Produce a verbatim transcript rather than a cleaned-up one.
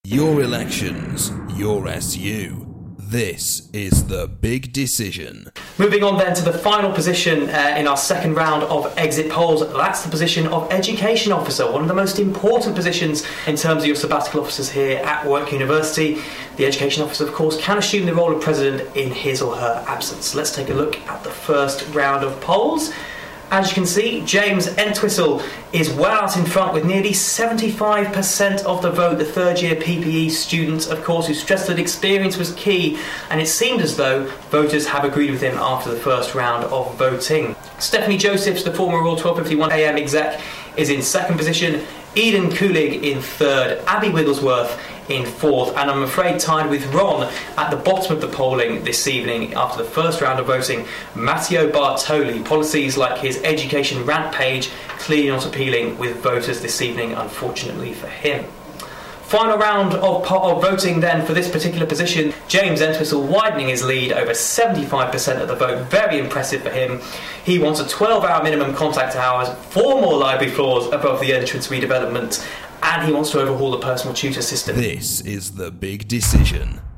Your elections, your S U. This is the big decision. Moving on then to the final position uh, in our second round of exit polls, that's the position of Education Officer, one of the most important positions in terms of your sabbatical officers here at Warwick University. The Education Officer, of course, can assume the role of President in his or her absence. Let's take a look at the first round of polls. As you can see, James Entwistle is well out in front with nearly seventy-five percent of the vote. The third year P P E student, of course, who stressed that experience was key, and it seemed as though voters have agreed with him after the first round of voting. Stephanie Josephs, the former Royal twelve fifty-one A M exec, is in second position. Eden Coolig in third, Abby Wigglesworth in fourth, and I'm afraid tied with Ron at the bottom of the polling this evening after the first round of voting. Matteo Bartoli, policies like his education rant page clearly not appealing with voters this evening, unfortunately for him. Final round of, of voting then for this particular position. James Entwistle widening his lead, over seventy-five percent of the vote. Very impressive for him. He wants a twelve hour minimum contact hours, four more library floors above the entrance redevelopment, and he wants to overhaul the personal tutor system. This is the big decision.